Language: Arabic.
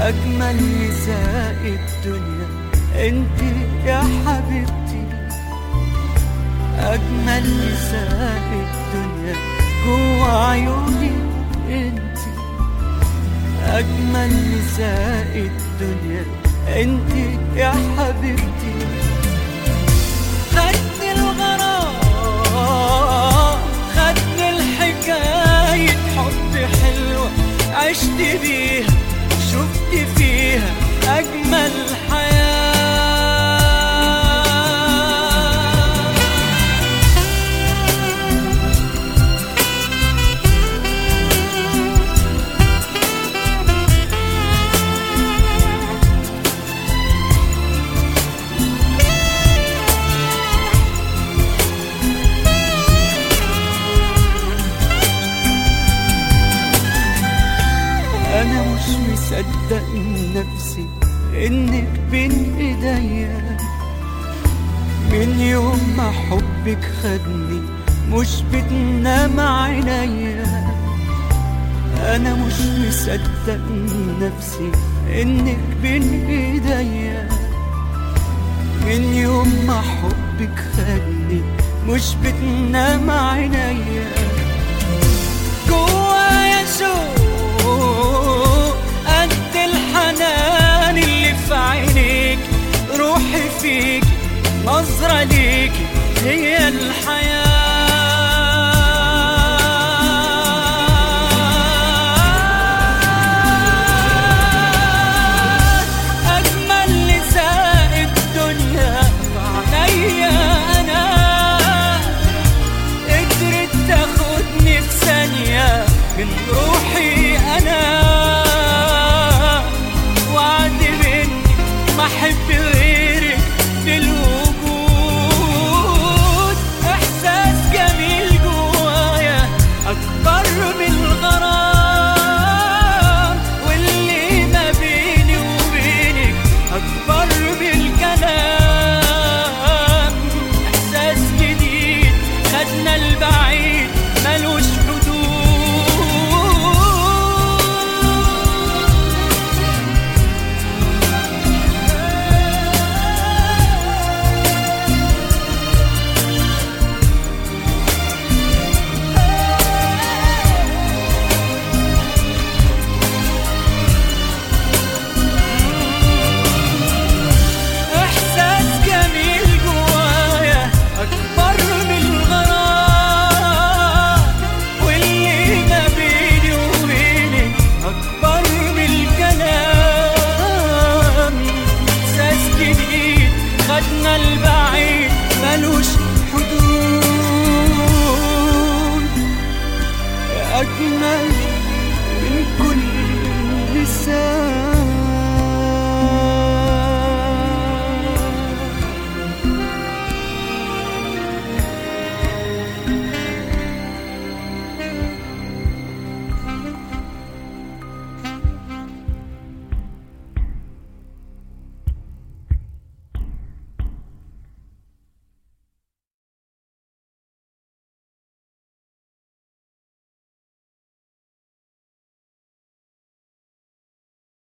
أجمل نساء الدنيا انت يا حبيبتي، أجمل نساء الدنيا جوا عيوني انت، أجمل نساء الدنيا انت يا حبيبتي. خدني الغرام، خدني الحكاية حب حلوة عشت بيها، شفت فيها أجمل حياة. أنا مش مصدق نفسي إنك بين إيديا، من يوم ما حبك خدني مش بتنام عينيا. أنا مش مصدق نفسي إنك بين إيديا، من يوم ما حبك خدني مش بتنام عينيا. جوايا شوق قد الحنان اللي في عينيك، روحي فيك نظرة ليكي هي الحياة.